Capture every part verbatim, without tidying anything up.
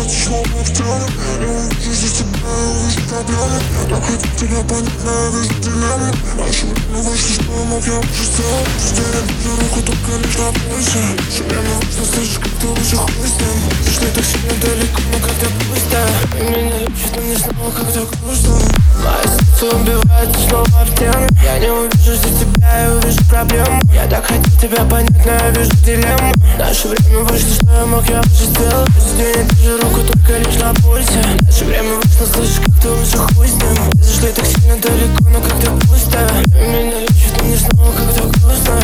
убивать, снова в теле. Я увижу здесь тебя, я увижу проблемы. Я так хотел тебя понять, но я вижу дилемму. Раньше время вышло, что мог я уже сделать. Здесь я держу руку только лишь на пульсе. Все время важно, слышишь, как ты лучше хуй с ним. Зашли так сильно далеко, но как ты пусто. Ты меня любишь, но не снова как-то грустно. Мое сердце убивает, снова в теме. Я не увижу здесь тебя, я увижу проблему. Я так хотел тебя понять, но я вижу дилемму. Наше время вышло, что я мог, я уже сделал. Здесь я держу руку только лишь на пульсе. Наше время вышло, слышишь, как ты лучше хуй с ним. Зашли так сильно далеко, но как-то пусто. Ты меня любишь, но не снова как-то грустно.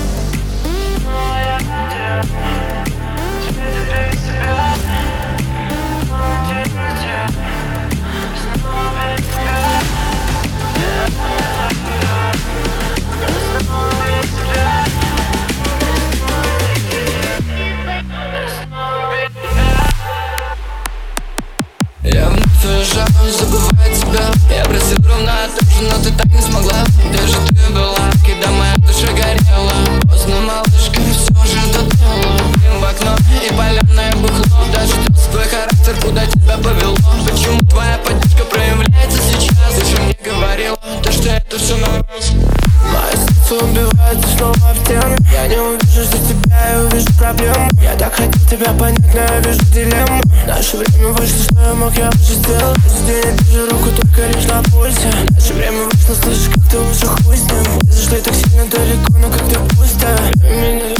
Я вновь уезжал, забывая тебя. Я просил ровно то же, но ты так не смогла. Где же ты была, когда моя душа горела? Поздно, малышка, все уже дотела. Дым в окно и паленое бухло. Даже твой характер, куда тебя повело? Почему твоя поддержка проявляется сейчас? Ты же мне говорила, то что это все на раз. Мое сердце убивает, и снова в теме. Я не увижу здесь тебя, я увижу проблему. Я так хотел тебя понять, но я вижу дилемму. Наше время вышло, что я мог, я уже сделал. Здесь я держу руку только лишь на пульсе. Наше время вышло, слышишь, как ты лучше хуй с ним. Зашли так сильно далеко, но как-то пусто. Меня